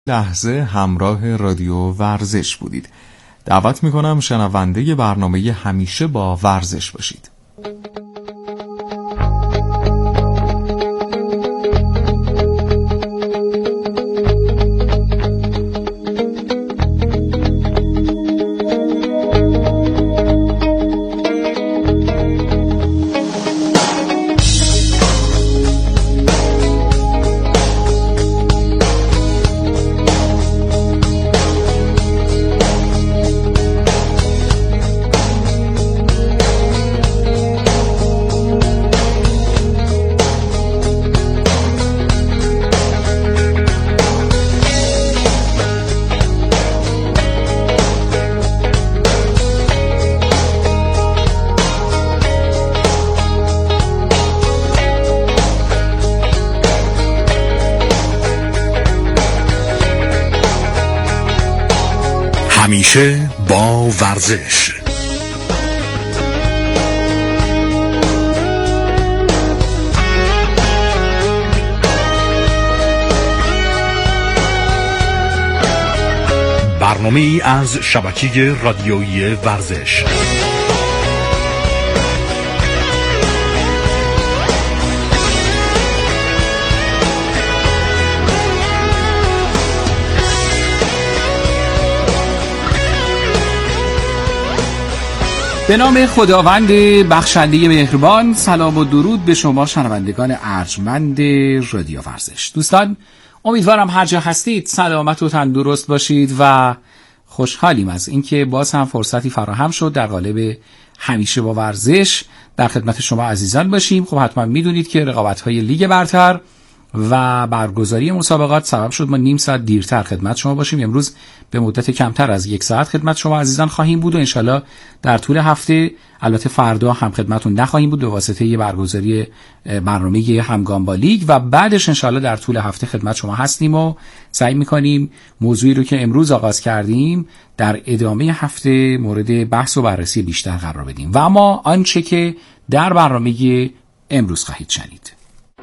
لحظه همراه رادیو ورزش بودید. دعوت میکنم شنونده برنامه همیشه با ورزش باشید. همیشه با ورزش. برنامه‌ای از شبکه رادیویی ورزش. به نام خداوند بخشنده مهربان، سلام و درود به شما شنوندگان ارجمند رادیو ورزش. دوستان، امیدوارم هر جا هستید سلامت و تندرست باشید و خوشحالیم از اینکه باز هم فرصتی فراهم شد در قالب همیشه با ورزش در خدمت شما عزیزان باشیم. خب حتما میدونید که رقابت‌های لیگ برتر و برگزاری مسابقات سبب شد ما نیم ساعت دیرتر خدمت شما باشیم. امروز به مدت کمتر از یک ساعت خدمت شما عزیزان خواهیم بود و انشالله در طول هفته، البته فردا هم خدمتون نخواهیم بود به واسطه یه برگزاری برنامه همگام با لیگ و بعدش انشالله در طول هفته خدمت شما هستیم و سعی میکنیم موضوعی رو که امروز آغاز کردیم در ادامه هفته مورد بحث و بررسی بیشتر قرار بدیم. و اما آنچه که در برنامه امروز خواهید شنید.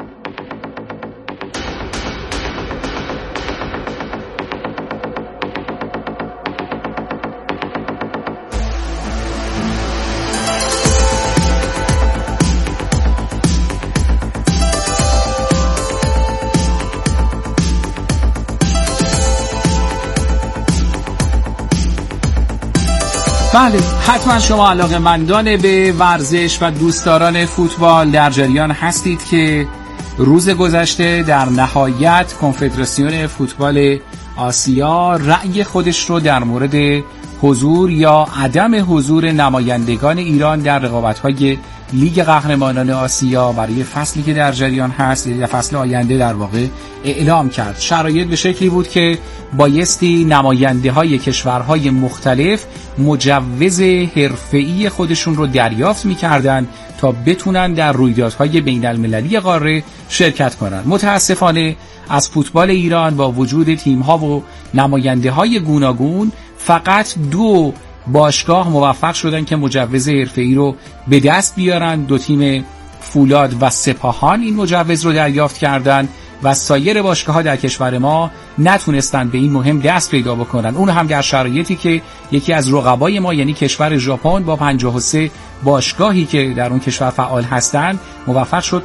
بله، حتما شما علاقه‌مندان به ورزش و دوستداران فوتبال در جریان هستید که روز گذشته در نهایت کنفدراسیون فوتبال آسیا رأی خودش رو در مورد حضور یا عدم حضور نمایندگان ایران در رقابت‌های لیگ قهرمانان آسیا برای فصلی که در جریان هست، یا فصل آینده در واقع، اعلام کرد. شرایط به شکلی بود که بایستی نماینده‌های کشورهای مختلف مجوز حرفه‌ای خودشون رو دریافت می‌کردن تا بتونن در رویدادهای بین‌المللی قاره شرکت کنن. متاسفانه از فوتبال ایران با وجود تیم‌ها و نماینده‌های گوناگون فقط 2 باشگاه موفق شدن که مجوز حرفه‌ای رو به دست بیارن. 2 تیم فولاد و سپاهان این مجوز رو دریافت کردن و سایر باشگاه‌ها در کشور ما نتونستن به این مهم دست پیدا بکنن. اون هم در شرایطی که یکی از رقبای ما یعنی کشور ژاپن با 53 باشگاهی که در اون کشور فعال هستن موفق شد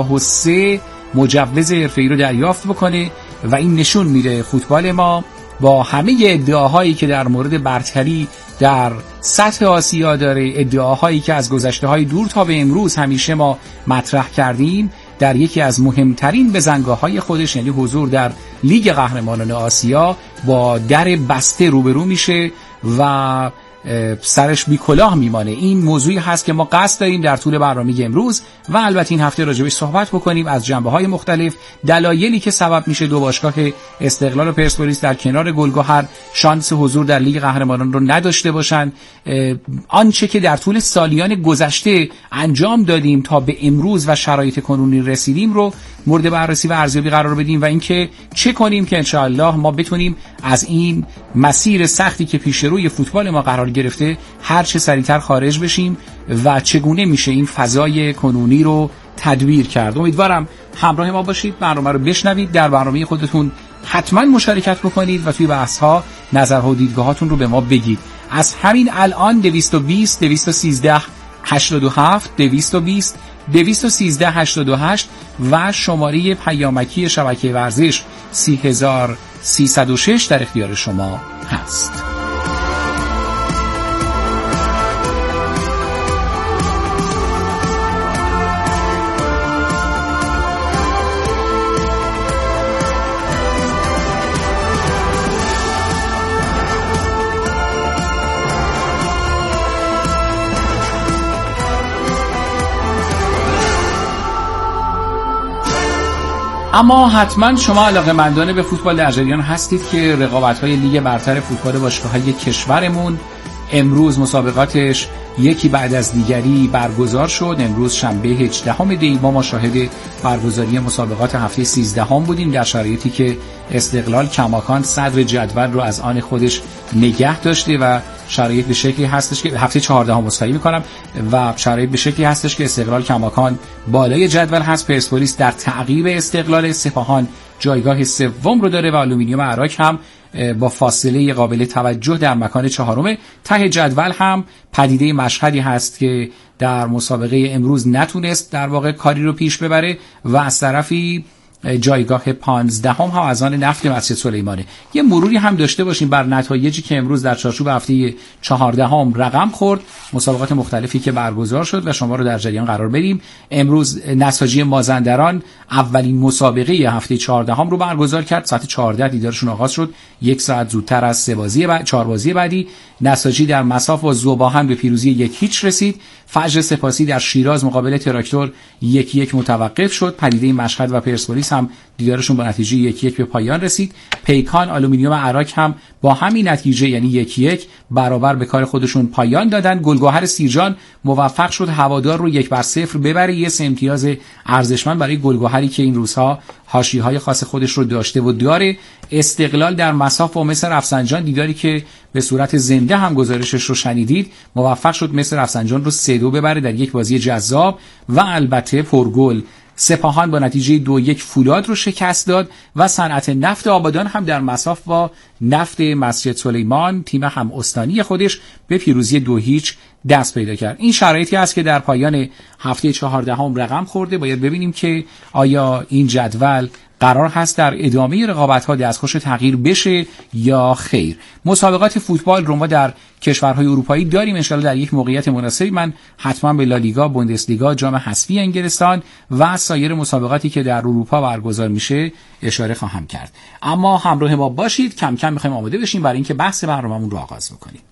53 مجوز حرفه‌ای رو دریافت بکنه و این نشون میده فوتبال ما با همه ادعاهایی که در مورد برتری در سطح آسیا داره، ادعاهایی که از گذشته‌های دور تا به امروز همیشه ما مطرح کردیم، در یکی از مهمترین بزنگاه‌های خودش یعنی حضور در لیگ قهرمانان آسیا با در بسته روبرو میشه و سرش بی کلاه میمانه. این موضوعی هست که ما قصد داریم در طول برنامه امروز و البته این هفته راجبش صحبت بکنیم از جنبه‌های مختلف، دلایلی که سبب میشه 2 باشگاه استقلال و پرسپولیس در کنار گلگهر شانس حضور در لیگ قهرمانان رو نداشته باشن، آنچه که در طول سالیان گذشته انجام دادیم تا به امروز و شرایط کنونی رسیدیم رو مورد بررسی و ارزیابی قرار بدیم و اینکه چه کنیم که انشاءالله ما بتونیم از این مسیر سختی که پیش روی فوتبال ما قرار گرفته هر چه سریعتر خارج بشیم و چگونه میشه این فضای کنونی رو تدبیر کرد. امیدوارم همراه ما باشید، برنامه رو بشنوید، در برنامه خودتون حتما مشارکت بکنید و توی بحث‌ها نظرها و دیدگاهاتون رو به ما بگید. از همین الان 220 213 87 220 213 88 و شماره پیامکی شبکه ورزش 30306 در اختیار شما هست. اما حتما شما علاقه‌مندان به فوتبال در جریان هستید که رقابت‌های لیگ برتر فوتبال باشگاه‌های کشورمون امروز مسابقاتش یکی بعد از دیگری برگزار شد. امروز شنبه 18 دی ما شاهد برگزاری مسابقات هفته 13 بودیم در شرایطی که استقلال کماکان صدر جدول رو از آن خودش نگه داشته و شرایط به شکلی هستش که هفته 14 مصاحبه می‌کنم و شرایط به شکلی هستش که استقلال کماکان بالای جدول هست. پرسپولیس در تعقیب استقلال، سپاهان جایگاه سوم رو داره و آلومینیوم عراق هم با فاصله قابل توجه در مکان چهارم. ته جدول هم پدیده مشهدی هست که در مسابقه امروز نتونست در واقع کاری رو پیش ببره و از طرفی جایگاه 15 هم از آن نفت مسجد سلیمانه. یه مروری هم داشته باشیم بر نتایجی که امروز در چارچوب هفته 14 رقم خورد، مسابقات مختلفی که برگزار شد و شما رو در جریان قرار بدیم. امروز نساجی مازندران اولین مسابقه هفته 14 رو برگزار کرد. ساعت 14 دیدارشون آغاز شد، یک ساعت زودتر از 4 بازی بعدی. نساجی در مصاف با ذوباهن به پیروزی 1-0 رسید. فجر سپاسی در شیراز مقابل تراکتور 1-1 متوقف شد. پدیده مشهد و پرسپولیس هم دیدارشون با نتیجه 1-1 به پایان رسید. پیکان آلومینیوم عراق هم با همین نتیجه یعنی 1-1 برابر به کار خودشون پایان دادن. گلگهر سیرجان موفق شد هوادار رو 1-0 ببره. یه سه امتیاز ارزشمند برای گلگهری که این روزها حاشیه‌های خاص خودش رو داشته و داره. استقلال در مصاف با مصر رفسنجان دیداری که به صورت زنده هم گزارشش رو شنیدید موفق شد مصر رفسنجان رو 3-2 ببره در یک بازی جذاب و البته پرگل. سپاهان با نتیجه 2-1 فولاد رو شکست داد و صنعت نفت آبادان هم در مصاف با نفت مسجد سلیمان تیم هم استانی خودش به پیروزی 2-0 دست پیدا کرد. این شرایطی است که در پایان هفته 14 رقم خورده. باید ببینیم که آیا این جدول قرار هست در ادامه رقابت‌ها دستخوش تغییر بشه یا خیر. مسابقات فوتبال رو ما در کشورهای اروپایی داریم. انشالله در یک موقعیت مناسبی من حتما به لالیگا، بوندسلیگا، جام حذفی انگلستان و سایر مسابقاتی که در اروپا برگزار میشه اشاره خواهم کرد. اما همراه ما باشید، کم کم می‌خوایم آماده بشیم برای اینکه بحث برنامه‌مون رو آغاز بکنیم.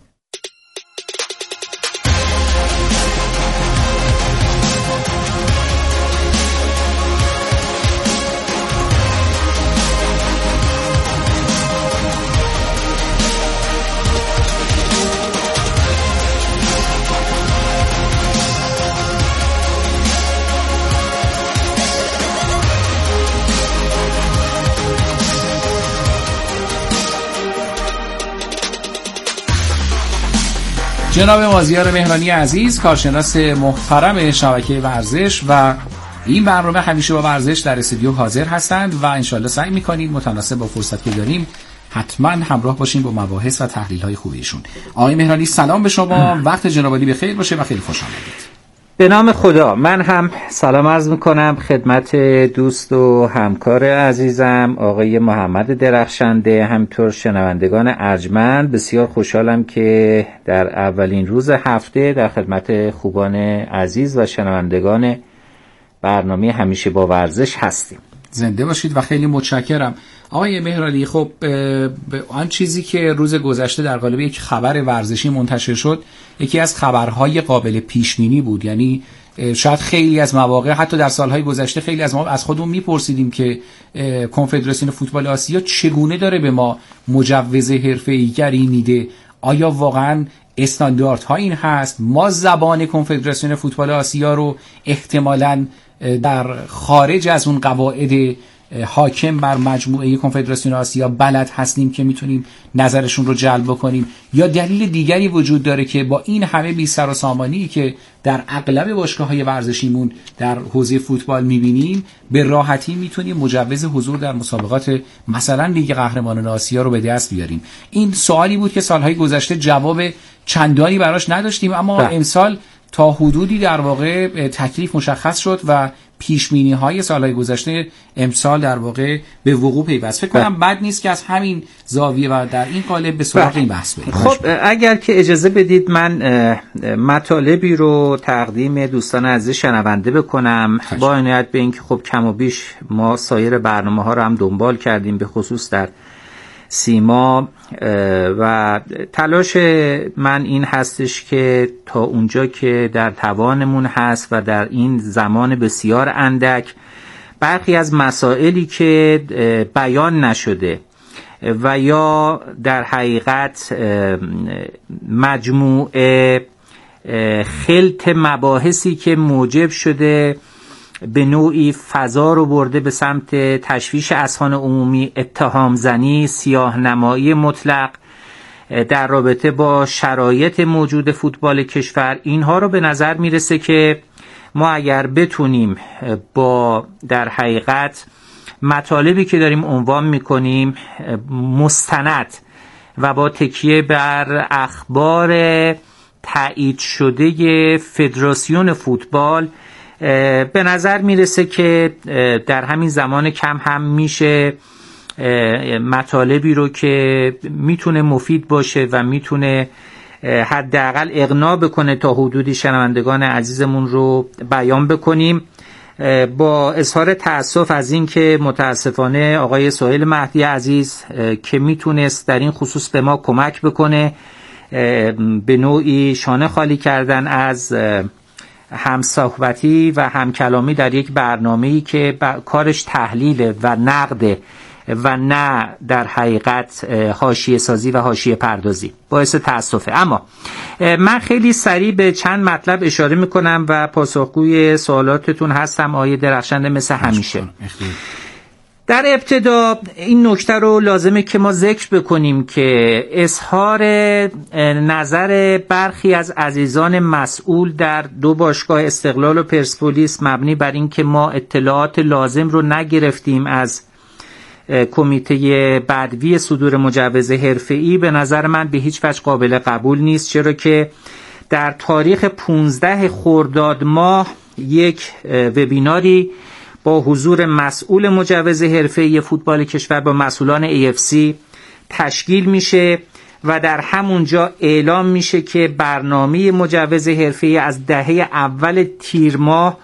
جناب مازیار مهرانی عزیز، کارشناس محترم شبکه ورزش و این برنامه همیشه با ورزش در استودیو حاضر هستند و انشالله سعی میکنید متناسب با فرصت که داریم حتما همراه باشیم با مباحث و تحلیل‌های خوبیشون. آقای مهرانی سلام به شما، وقت جناب عالی بخیر باشه و خیلی خوش آمدید. به نام خدا. من هم سلام عرض میکنم خدمت دوست و همکار عزیزم آقای محمد درخشنده، همینطور شنوندگان ارجمند. بسیار خوشحالم که در اولین روز هفته در خدمت خوبان عزیز و شنوندگان برنامه همیشه با ورزش هستیم. زنده باشید و خیلی متشکرم. آقای مهرانی، خب آن چیزی که روز گذشته در قالب یک خبر ورزشی منتشر شد یکی از خبرهای قابل پیش بینی بود. یعنی شاید خیلی از مواقع حتی در سالهای گذشته خیلی از ما از خودمون میپرسیدیم که کنفدراسیون فوتبال آسیا چگونه داره به ما مجوز حرفه‌ای‌گری میده. آیا واقعا استانداردها این هست؟ ما زبان کنفدراسیون فوتبال آسیا رو احتمالاً در خارج از اون قواعد حاکم بر مجموعه کنفدراسیون آسیا بلد هستیم که میتونیم نظرشون رو جلب کنیم، یا دلیل دیگری وجود داره که با این همه بی سر و سامانی که در اغلب باشگاه‌های ورزشیمون در حوزه فوتبال می‌بینیم به راحتی میتونیم مجوز حضور در مسابقات مثلا لیگ قهرمانان آسیا رو به دست بیاریم؟ این سوالی بود که سالهای گذشته جواب چندانی براش نداشتیم، اما امسال تا حدودی در واقع تکلیف مشخص شد و پیش‌بینی‌های سالهای گذشته امسال در واقع به وقوع پیوست. فکر کنم بد نیست که از همین زاویه و در این قالب به سراغ این بحث بریم. خب اگر که اجازه بدید من مطالبی رو تقدیم دوستان عزیز شنونده بکنم با عنایت به اینکه خب کم و بیش ما سایر برنامه‌ها رو هم دنبال کردیم، به خصوص در سیما، و تلاش من این هستش که تا اونجا که در توانمون هست و در این زمان بسیار اندک برخی از مسائلی که بیان نشده و یا در حقیقت مجموعه خلط مباحثی که موجب شده به نوعی فضا رو برده به سمت تشویش اذهان عمومی، اتهام زنی، سیاه نمایی مطلق در رابطه با شرایط موجود فوتبال کشور، اینها رو به نظر میرسه که ما اگر بتونیم با در حقیقت مطالبی که داریم عنوان میکنیم مستند و با تکیه بر اخبار تایید شده فدراسیون فوتبال، به نظر میرسه که در همین زمان کم هم میشه مطالبی رو که میتونه مفید باشه و میتونه حداقل اقناع بکنه تا حدودی شنوندگان عزیزمون رو بیان بکنیم. با اظهار تأسف از این که متاسفانه آقای سهیل مهدی عزیز که میتونست در این خصوص به ما کمک بکنه، به نوعی شانه خالی کردن از همصحبتی و همکلامی در یک برنامه‌ای که کارش تحلیل و نقد و نه در حقیقت حاشیه سازی و حاشیه پردازی، باعث تأسفه. اما من خیلی سریع به چند مطلب اشاره میکنم و پاسخگوی سوالاتتون هستم آقای درخشنده مثل همیشه. در ابتدا این نکته رو لازمه که ما ذکر بکنیم که اظهار نظر برخی از عزیزان مسئول در دو باشگاه استقلال و پرسپولیس مبنی بر این که ما اطلاعات لازم رو نگرفتیم از کمیته بدوی صدور مجوز حرفه‌ای به نظر من به هیچ وجه قابل قبول نیست، چرا که در تاریخ 15 خرداد ماه یک وبیناری با حضور مسئول مجوز حرفه‌ای فوتبال کشور با مسئولان AFC تشکیل میشه و در همونجا اعلام میشه که برنامه مجوز حرفه‌ای از دهه اول تیر ماه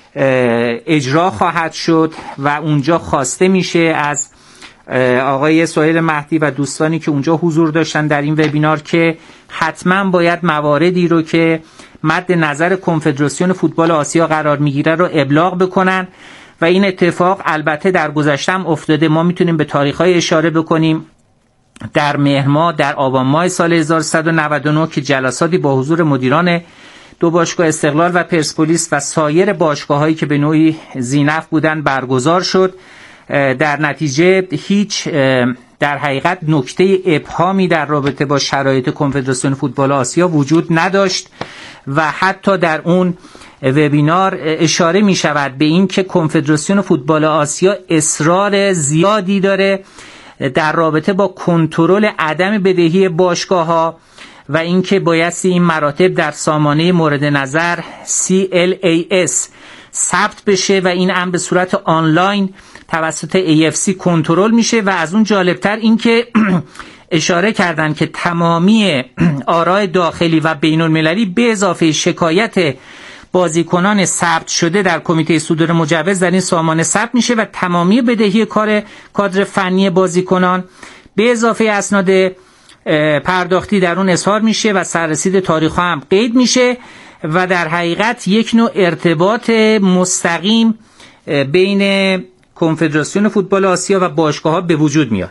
اجرا خواهد شد و اونجا خواسته میشه از آقای سهیل مهدی و دوستانی که اونجا حضور داشتن در این وبینار که حتما باید مواردی رو که مد نظر کنفدراسیون فوتبال آسیا قرار میگیره رو ابلاغ بکنن و این اتفاق البته در گذشته هم افتاده. ما میتونیم به تاریخ‌های اشاره بکنیم. در مهر ماه، در آبان ماه سال 1199 که جلساتی با حضور مدیران دو باشگاه استقلال و پرسپولیس و سایر باشگاه‌هایی که به نوعی ذی‌نفع بودن برگزار شد، در نتیجه هیچ در حقیقت نکته ابهامی در رابطه با شرایط کنفدراسیون فوتبال آسیا وجود نداشت و حتی در اون وبینار اشاره می شود به این که کنفدراسیون فوتبال آسیا اصرار زیادی داره در رابطه با کنترل عدم بدهی باشگاه‌ها و اینکه بایستی این مراتب در سامانه مورد نظر CLAS ثبت بشه و این امر به صورت آنلاین توسط AFC کنترل میشه. و از اون جالبتر این که اشاره کردن که تمامی آراء داخلی و بین المللی به اضافه شکایت بازیکنان ثبت شده در کمیته صدور مجوز در این سامانه ثبت میشه و تمامی بدهی کادر فنی بازیکنان به اضافه اسناد پرداختی در اون اظهار میشه و سررسید تاریخ هم قید میشه و در حقیقت یک نوع ارتباط مستقیم بین کنفدراسیون فوتبال آسیا و باشگاه‌ها به وجود میاد.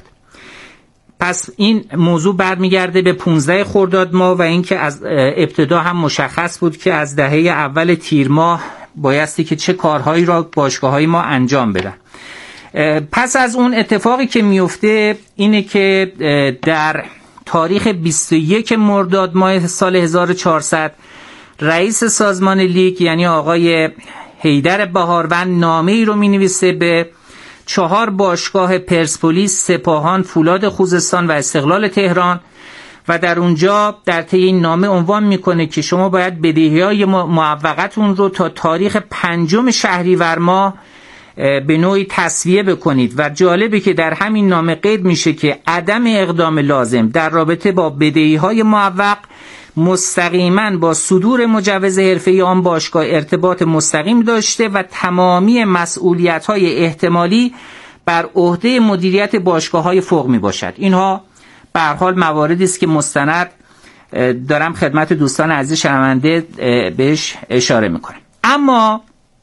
پس این موضوع برمیگرده به 15 خرداد ماه و اینکه از ابتدا هم مشخص بود که از دهه اول تیر ماه بایستی که چه کارهایی را باشگاه‌های ما انجام بدن. پس از اون اتفاقی که میفته اینه که در تاریخ 21 مرداد ماه سال 1400 رئیس سازمان لیگ یعنی آقای حیدر بهاروند نامه‌ای رو می‌نویسه به 4 باشگاه پرسپولیس، سپاهان، فولاد خوزستان و استقلال تهران و در اونجا در طی این نامه عنوان میکنه که شما باید بدهی‌های معوقتون رو تا تاریخ 5 شهریور ماه به نوعی تسویه بکنید و جالبه که در همین نامه قید میشه که عدم اقدام لازم در رابطه با بدهی‌های معوق مستقیما با صدور مجوز حرفه‌ای آن باشگاه ارتباط مستقیم داشته و تمامی مسئولیت‌های احتمالی بر عهده مدیریت باشگاه‌های فوق میباشد. اینها به هر حال مواردی است که مستند دارم خدمت دوستان عزیز شنونده بهش اشاره میکنم. اما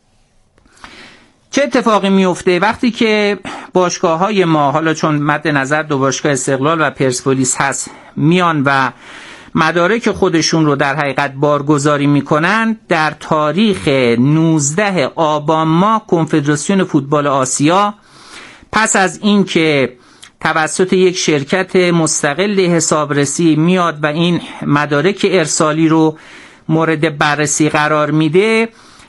چه اتفاقی میفته وقتی که باشگاه‌های ما، حالا چون مد نظر 2 باشگاه استقلال و پرسپولیس هست، میان و مدارک خودشون رو در حقیقت بارگذاری میکنن؟ در تاریخ 19 آبان ماه کنفدراسیون فوتبال آسیا پس از این که توسط یک شرکت مستقل حسابرسی میاد و این مدارک ارسالی رو مورد بررسی قرار میده،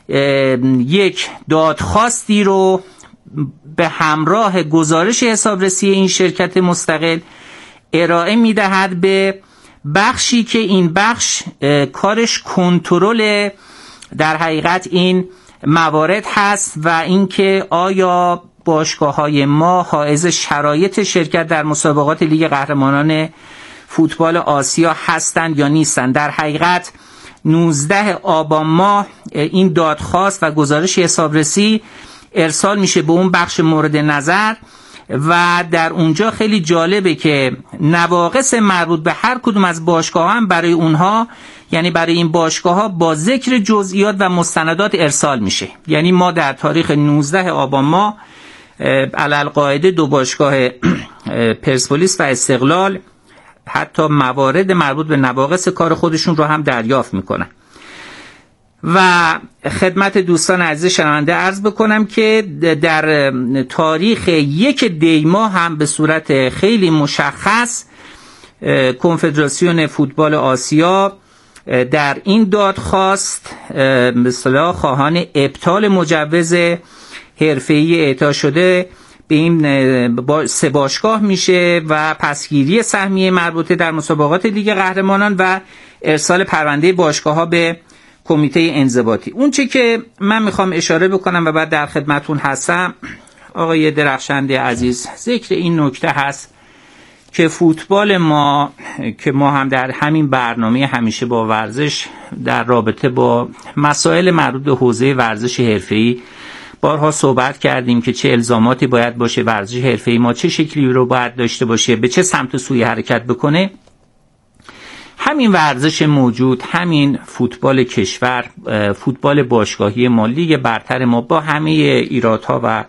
یک دادخواستی رو به همراه گزارش حسابرسی این شرکت مستقل ارائه میدهد به بخشی که این بخش کارش کنترل در حقیقت این موارد هست و اینکه آیا باشگاه‌های ما حائز شرایط شرکت در مسابقات لیگ قهرمانان فوتبال آسیا هستند یا نیستند. در حقیقت 19 آبان ماه این دادخواست و گزارش حسابرسی ارسال میشه به اون بخش مورد نظر و در اونجا خیلی جالبه که نواقص مربوط به هر کدوم از باشگاه هم برای اونها، یعنی برای این باشگاه ها با ذکر جزئیات و مستندات ارسال میشه. یعنی ما در تاریخ 19 آبان ماه علالقاعده 2 باشگاه پرسپولیس و استقلال حتی موارد مربوط به نواقص کار خودشون رو هم دریافت میکنن. و خدمت دوستان عزیز شنونده عرض بکنم که در تاریخ 1 دی ماه هم به صورت خیلی مشخص کنفدراسیون فوتبال آسیا در این دادخواست به اصطلاح خواهان ابطال مجوز حرفه‌ای اعطا شده به این 3 باشگاه میشه و پسگیری سهمیه مربوطه در مسابقات لیگ قهرمانان و ارسال پرونده باشگاه‌ها به کمیته انضباطی. اون چه که من میخوام اشاره بکنم و بعد در خدمتون هستم آقای درخشنده عزیز، ذکر این نکته هست که فوتبال ما که ما هم در همین برنامه همیشه با ورزش در رابطه با مسائل مربوط به حوزه ورزش حرفه‌ای بارها صحبت کردیم که چه الزاماتی باید باشه، ورزش حرفه‌ای ما چه شکلی رو باید داشته باشه، به چه سمت و سوی حرکت بکنه. همین ورزش موجود، همین فوتبال کشور، فوتبال باشگاهی ما، لیگ برتر ما با همه ایرادها و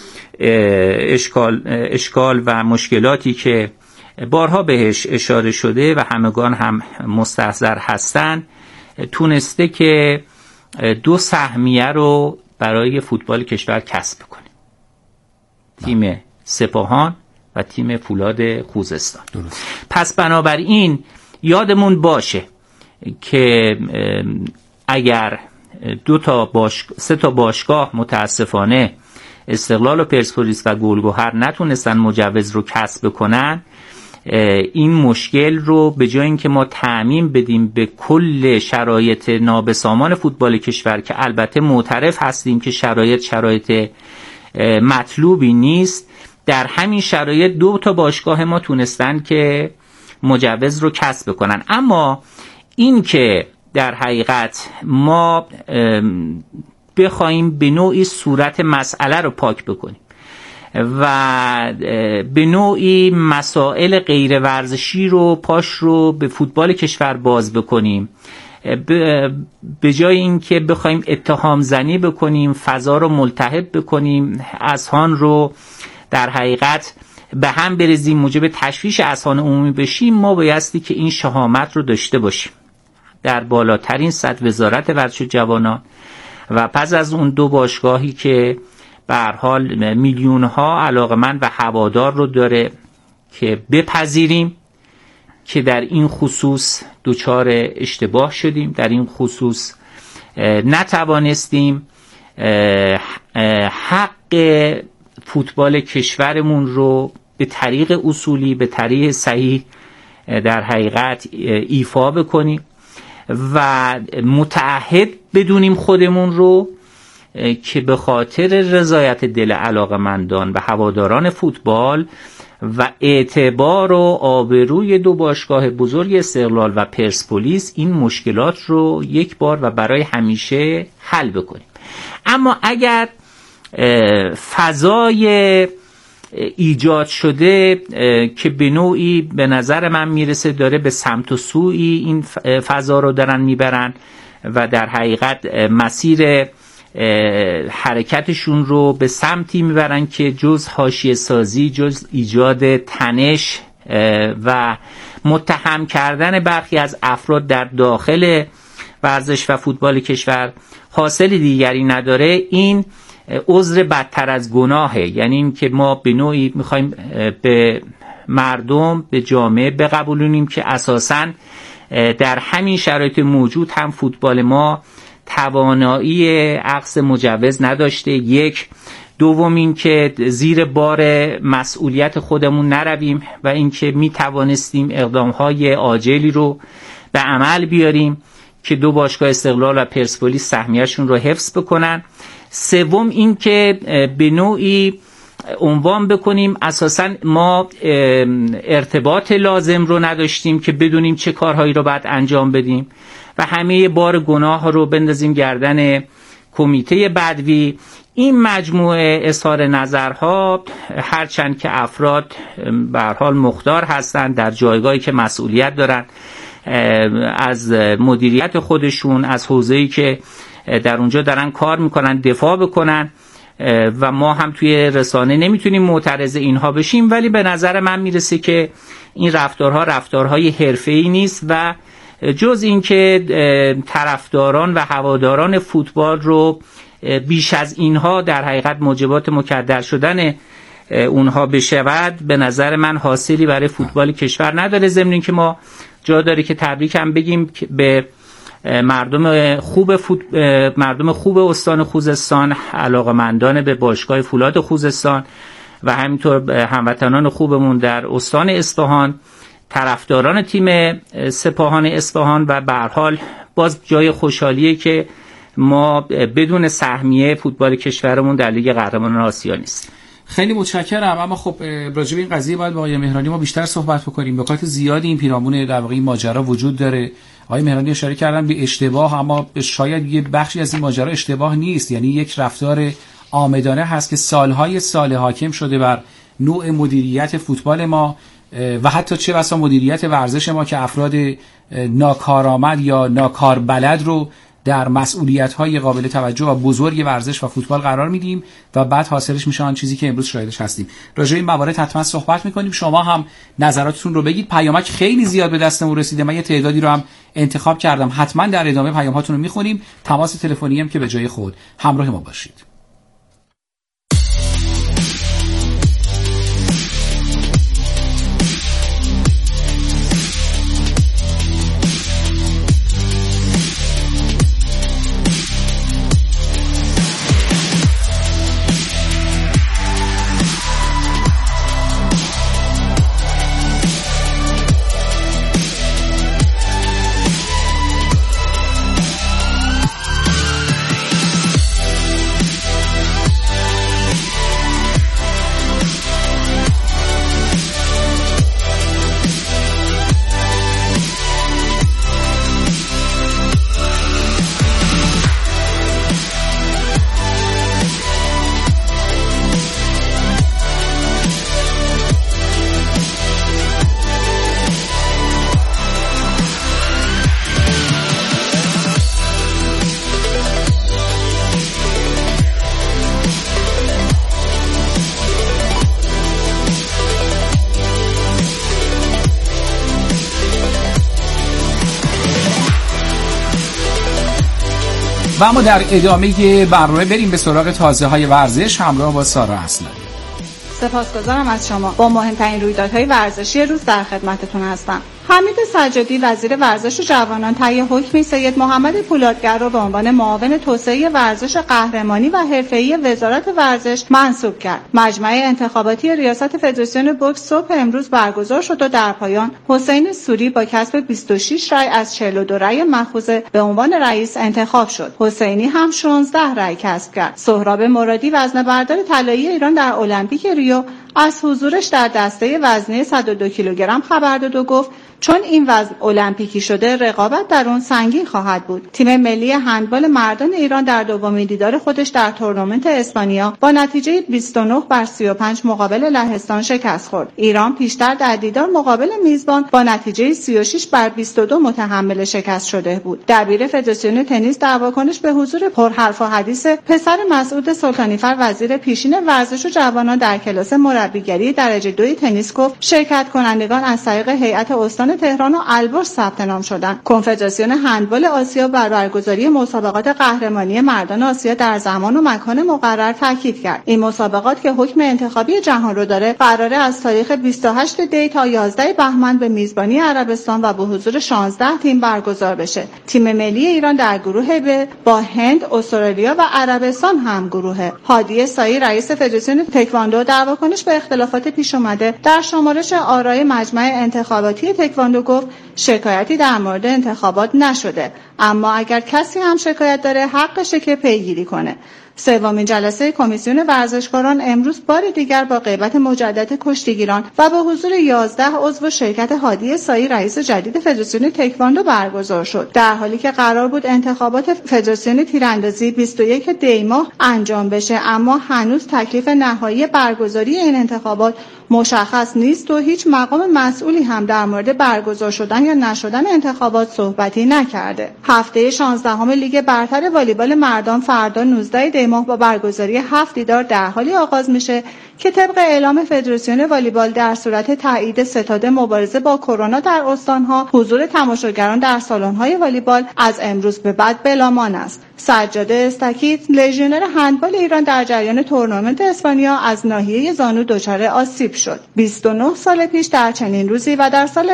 اشکال و مشکلاتی که بارها بهش اشاره شده و همگان هم مستحضر هستن، تونسته که 2 سهمیه رو برای فوتبال کشور کسب کنه. تیم سپاهان و تیم فولاد خوزستان. درست. پس بنابراین یادمون باشه که اگر 3 تا باشگاه متاسفانه استقلال و پرسپولیس و گلگهر نتونستن مجوز رو کسب کنن، این مشکل رو به جای اینکه ما تعمیم بدیم به کل شرایط نابسامان فوتبال کشور که البته معترف هستیم که شرایط مطلوبی نیست، در همین شرایط 2 تا باشگاه ما تونستن که مجوز رو کسب کنن. اما این که در حقیقت ما بخوایم به نوعی صورت مسئله رو پاک بکنیم و به نوعی مسائل غیر ورزشی رو پاش رو به فوتبال کشور باز بکنیم، به جای اینکه بخوایم اتهام زنی بکنیم، فضا رو ملتهب بکنیم، اذهان رو در حقیقت به هم بریزیم، موجب تشویش اذهان عمومی بشیم، ما بایستی که این شهامت رو داشته باشیم در بالاترین سطح وزارت ورزش و جوانان و پس از اون 2 باشگاهی که به هر حال میلیون‌ها علاقه‌مند و هوادار رو داره که بپذیریم که در این خصوص دچار اشتباه شدیم، در این خصوص نتوانستیم حق فوتبال کشورمون رو به طریق اصولی، به طریق صحیح در حقیقت ایفا بکنیم و متعهد بدونیم خودمون رو که به خاطر رضایت دل علاقه‌مندان و هواداران فوتبال و اعتبار و آبروی دو باشگاه بزرگ استقلال و پرسپولیس این مشکلات رو یک بار و برای همیشه حل بکنیم. اما اگر فضای ایجاد شده که به نوعی به نظر من میرسه داره به سمت و سوی این فضا رو دارن میبرن و در حقیقت مسیر حرکتشون رو به سمتی میبرن که جز حاشیه سازی، جز ایجاد تنش و متهم کردن برخی از افراد در داخل ورزش و فوتبال کشور حاصل دیگری نداره. این عذر بدتر از گناهه، یعنی این که ما به نوعی میخوایم به مردم، به جامعه بقبولونیم که اساساً در همین شرایط موجود هم فوتبال ما توانایی اخذ مجوز نداشته. یک، دوم این که زیر بار مسئولیت خودمون نرویم و اینکه می توانستیم اقدامهای عاجلی رو به عمل بیاریم که دو باشگاه استقلال و پرسپولیس سهمیه‌شون رو حفظ بکنن. سوم این که به نوعی عنوان بکنیم اساساً ما ارتباط لازم رو نداشتیم که بدونیم چه کارهایی رو باید انجام بدیم و همه بار گناه رو بندازیم گردن کمیته بدوی. این مجموعه اظهار نظرها هرچند که افراد به هر حال مختار هستند در جایگاهی که مسئولیت دارن، از مدیریت خودشون، از حوزه‌ای که در اونجا دارن کار میکنن دفاع بکنن و ما هم توی رسانه نمیتونیم معترض اینها بشیم، ولی به نظر من میرسه که این رفتارهای حرفه‌ای نیست و جز این که طرفداران و هواداران فوتبال رو بیش از اینها در حقیقت موجبات مکدر شدن اونها بشود، به نظر من حاصلی برای فوتبال کشور نداره. ضمن این که ما جا داره که تبریک هم بگیم به مردم خوب استان خوزستان، علاقه‌مندان به باشگاه فولاد خوزستان و همینطور هموطنان خوبمون در استان اصفهان، طرفداران تیم سپاهان اصفهان و به هر حال باز جای خوشحالیه که ما بدون سهمیه فوتبال کشورمون در لیگ قهرمانان آسیا نیست. خیلی متشکرم. اما خب راجع به این قضیه باید با آقای مهرانی ما بیشتر صحبت بکنیم. نکات زیادی این پیرامون در واقع این ماجرا وجود داره. آقای مهرانی اشاره کردن به اشتباه، اما شاید یه بخشی از این ماجرا اشتباه نیست، یعنی یک رفتار عامدانه هست که سالهای سال حاکم شده بر نوع مدیریت فوتبال ما و حتی چه بسا مدیریت ورزش ما که افراد ناکارآمد یا ناکاربلد رو در مسئولیت‌های قابل توجه و بزرگ ورزش و فوتبال قرار میدیم و بعد حاصلش میشه آن چیزی که امروز شاهدش هستیم. راجع به این موارد حتما صحبت میکنیم. شما هم نظراتتون رو بگید. پیامک خیلی زیاد به دستمون رسیده، من یه تعدادی رو هم انتخاب کردم، حتما در ادامه پیام هاتون رو میخونیم. تماس تلفنی هم که به جای خود. همراه ما باشید. و اما در ادامه برنامه بریم به سراغ تازه‌های ورزش همراه با سارا اسلانی. سپاسگزارم از شما. با مهمترین رویدادهای ورزشی روز در خدمتتون هستم. حمید سجادی وزیر ورزش و جوانان طی حکمی سید محمد پولادگر را به عنوان معاون توسعه ورزش قهرمانی و حرفه‌ای وزارت ورزش منصوب کرد. مجمع انتخاباتی ریاست فدراسیون بوکس صبح امروز برگزار شد و در پایان حسین سوری با کسب 26 رأی از 42 رأی مأخوذه به عنوان رئیس انتخاب شد. حسینی هم 16 رأی کسب کرد. سهراب مرادی وزنه‌بردار طلایی ایران در المپیک ریو از حضورش در دسته وزنه 102 کیلوگرم خبر داد و گفت چون این وزن المپیکی شده رقابت در اون سنگین خواهد بود. تیم ملی هندبال مردان ایران در دومین دیدار خودش در تورنمنت اسپانیا با نتیجه 29-35 مقابل لهستان شکست خورد. ایران پیشتر در دیدار مقابل میزبان با نتیجه 36-22 متحمل شکست شده بود. دبیر فدراسیون تنیس در واکنش به حضور پرحرف و حدیث پسر مسعود سلطانیفر وزیر پیشین ورزش و جوانان در کلاس مربیگری درجه 2 تنیس گفت شرکت کنندگان از طریق هیئت استان تهران و البرز ثبت نام شدند. کنفدراسیون هندبال آسیا بر برگزاری مسابقات قهرمانی مردان آسیا در زمان و مکان مقرر تاکید کرد. این مسابقات که حکم انتخابی جهان رو داره قراره از تاریخ 28 دی تا 11 بهمن به میزبانی عربستان و به حضور 16 تیم برگزار بشه. تیم ملی ایران در گروه ب با هند، استرالیا و عربستان هم گروهه. هادی سایی رئیس فدراسیون تکواندو در واکنش به اختلافات پیش اومده در شمارش آرای مجمع انتخاباتی تکواندو گفت شکایتی در مورد انتخابات نشده، اما اگر کسی هم شکایت داره حقشه که پیگیری کنه. سومین جلسه کمیسیون ورزشکاران امروز بار دیگر با غیبت مجدد کشتیگیران و با حضور 11 عضو شرکت هادی سایی رئیس جدید فدراسیون تکواندو برگزار شد، در حالی که قرار بود انتخابات فدراسیون تیراندازی 21 دی ماه انجام بشه، اما هنوز تکلیف نهایی برگزاری این انتخابات مشخص نیست و هیچ مقام مسئولی هم در مورد برگزار شدن یا نشدن انتخابات صحبتی نکرده. هفته 16 لیگ برتر والیبال مردان فردا 19 دی ماه با برگزاری 7 دیدار در حالی آغاز میشه که طبق اعلام فدراسیون والیبال در صورت تایید ستاد مبارزه با کرونا در استانها حضور تماشاگران در سالن‌های والیبال از امروز به بعد بلامان است. سجاده استکیت لژیونر هندبال ایران در جریان تورنمنت اسپانیا از ناحیه زانو دچار آسیب شد. 29 سال پیش در چنین روزی و در سال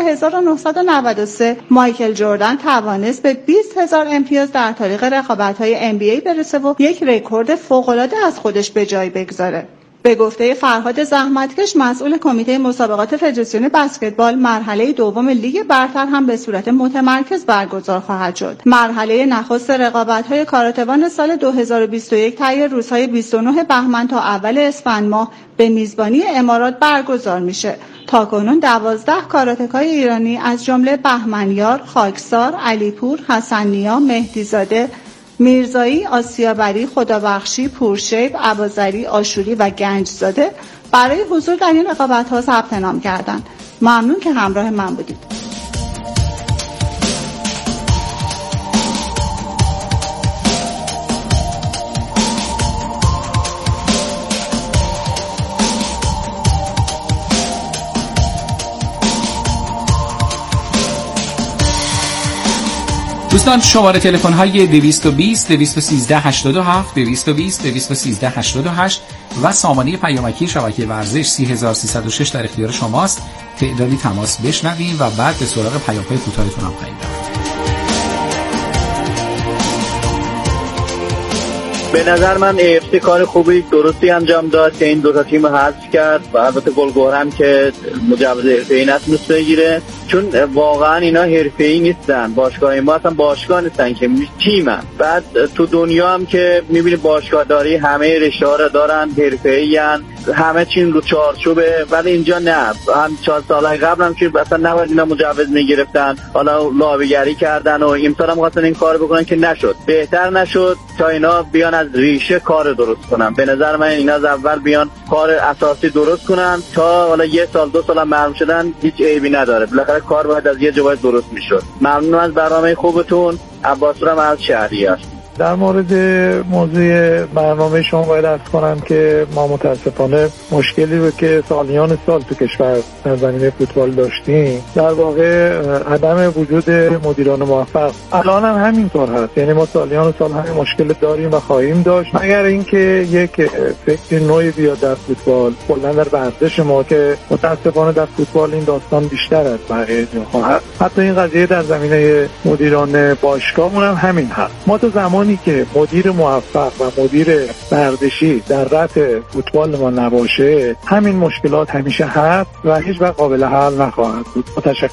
1993 مایکل جردن توانست به 20,000 امتیاز در تاریخ رقابت‌های NBA برسه و یک رکورد فوق‌العاده از خودش به جای بگذاره. به گفته فرهاد زحمتکش مسئول کمیته مسابقات فدراسیون بسکتبال، مرحله دوم لیگ برتر هم به صورت متمرکز برگزار خواهد شد. مرحله نخست رقابت‌های کاراتوان سال 2021 طی روزهای 29 بهمن تا اول اسفند ماه به میزبانی امارات برگزار میشه. تاکنون 12 کاراتکای ایرانی از جمله بهمنیار، خاکسار، علیپور، حسن‌نیا، مهدیزاده، میرزایی، آسیابری، خدابخشی، پورشیب، ابوذری، آشوری و گنجزاده برای حضور در این رقابت‌ها ثبت نام کردند. ممنون که همراه من بودید. دوستان شماره تلفن های 220 213 87 220 213 88 و سامانه پیامکی شبکه ورزش 3306 در اختیار شماست. تعدادی تماس بشنویم و بعد به سراغ پیام‌های کوتاهتون هم خواهیم رفت. به نظر من AFC کار خوبی درستی انجام داد که این دو تا تیم رو حذف کرد و البته گلگهر هم که مجوز حرفه‌ای نتونست بگیره، چون واقعا اینا حرفه‌ای نیستن. باشگاه ما اصلا باشگاه نیستن که تیمن. بعد تو دنیا هم که می‌بینی باشگاهداری همه رشته‌ها رو دارن، حرفه‌ای‌ان، همه چی رو چارچوبه، ولی اینجا نه. هم 4 سال قبل هم که اصلا نباید اینا مجوز می‌گرفتن، حالا لابیگری کردن و امسال هم خواستن این کارو بکنن که نشد. بهتر نشد تا اینا بیان از ریشه کار درست کنن. به نظر من اینا از اول بیان کار اساسی درست کنن تا حالا 1 سال 2 سال هم محروم شدن هیچ عیبی نداره. بالاخره کار باید از یه جایی درست میشد. ممنون از برنامه خوبتون. عباس‌رام از شهریار. در مورد موضوع برنامه شما باید عرض کنم که ما متاسفانه مشکلی رو که سالیان سال تو کشور در زمینه فوتبال داشتیم، در واقع عدم وجود مدیران موفق. الان هم همینطور هست، یعنی ما سالیان سال همین مشکل داریم و خواهیم داشت، مگر اینکه یک فکر نوعی بیاد در فوتبال، کلا در ورزش ما، که متاسفانه در فوتبال این داستان بیشتر از بقیه جاها هست. حتی این قضیه در زمینه مدیران باشگاهمون هم همین هست. ما تو زمانی که مدیر موفق و مدیر ورزشی در رأس فوتبال ما نباشه، همین مشکلات همیشه هست و هیچ وقت قابل حل نخواهد بود. متشکرم.